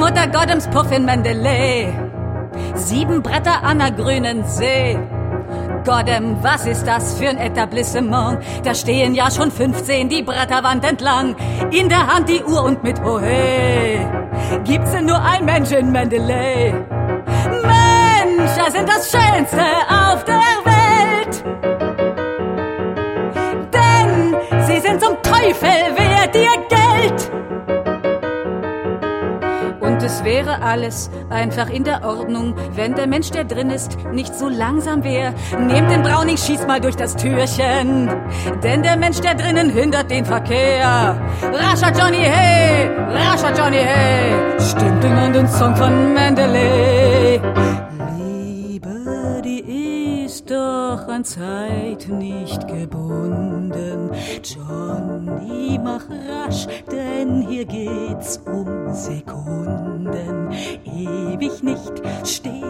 Mutter Gottems Puffin Mendeley. 7 Bretter an der grünen See. Goddem, was ist das für ein Etablissement? Da stehen ja schon 15 die Bretterwand entlang. In der Hand die Uhr und mit Hohe. Gibt's denn nur ein Mensch in Mendeley? Menschen sind das Schönste auf der Welt. Denn sie sind zum Teufel wert ihr Geld. Und es wäre alles einfach in der Ordnung, wenn der Mensch, der drin ist, nicht so langsam wäre. Nehmt den Browning, schießt mal durch das Türchen, denn der Mensch, der drinnen hindert den Verkehr. Rascher Johnny, hey, rascher Johnny, hey, stimmt an den Song von Mendeley. Liebe, die ist doch an Zeit nicht gebunden. Johnny, mach rasch, denn hier geht's um Sekunden. Ewig nicht stehen